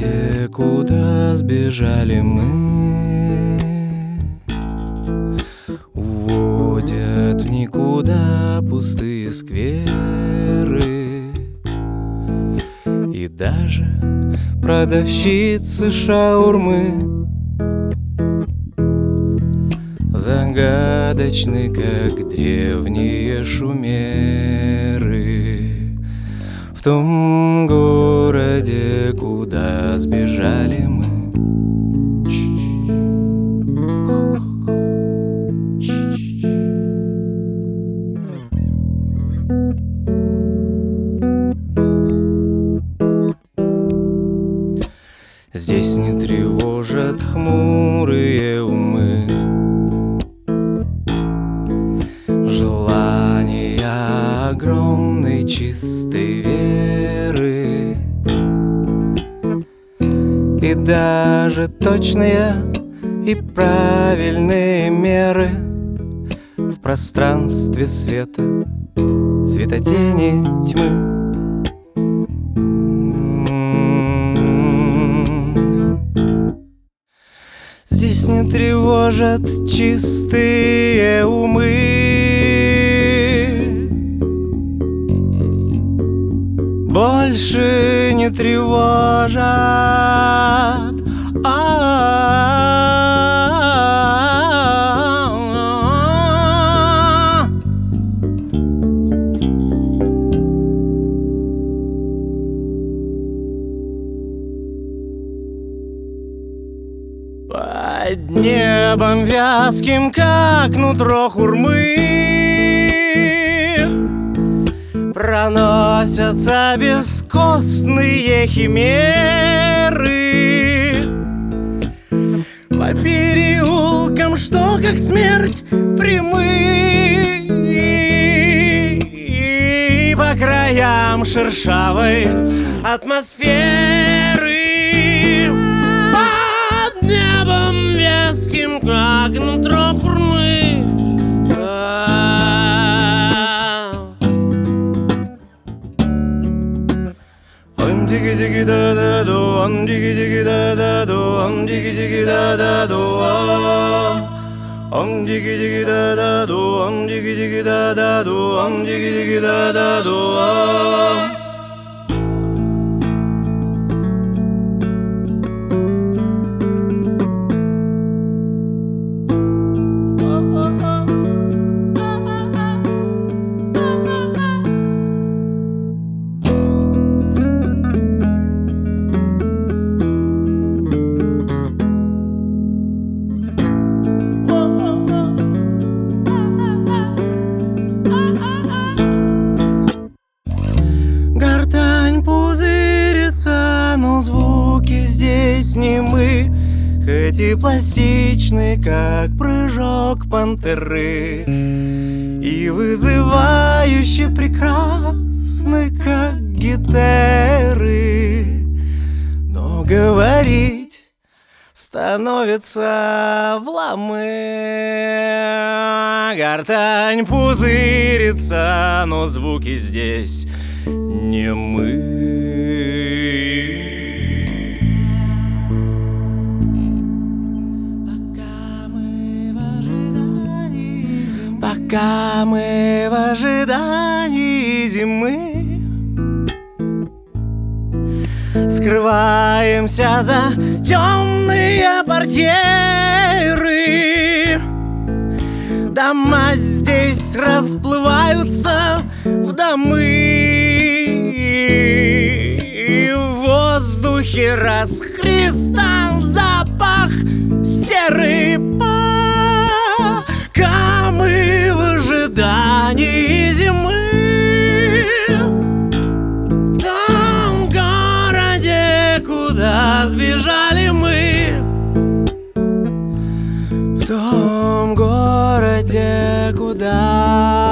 городе, куда сбежали мы, уводят в никуда пустые скверы. И даже продавщицы шаурмы загадочны, как древние шумеры. В том городе, куда сбежали мы. Здесь не тревожат хмурые умы желания огромной чистой веры. И даже точные и правильные меры в пространстве света, светотени, тьмы. Здесь не тревожат чистые умы больше не тревожат. Под небом вязким, как нутро хурмы, проносятся бескостные химеры. По переулкам, что как смерть, прямы, и по краям шершавой атмосферы. Под небом вязким, как нутро хурмы, дigi da da do, digi da da do, digi da da do, digi da da do, digi da da do, digi da da do. Гортань пузырится, но звуки здесь немы, хоть и пластичны, как прыжок пантеры, и вызывающе прекрасны, как гитары. Но говорить становится вламы. Гортань пузырится, но звуки здесь не мы. Пока мы в ожидании зимы скрываемся за темные портьеры. Дома здесь расплываются в домы, и в воздухе расхристан запах серы. Пока мы в ожидании зимы в том городе, куда сбежали мы, в том городе, куда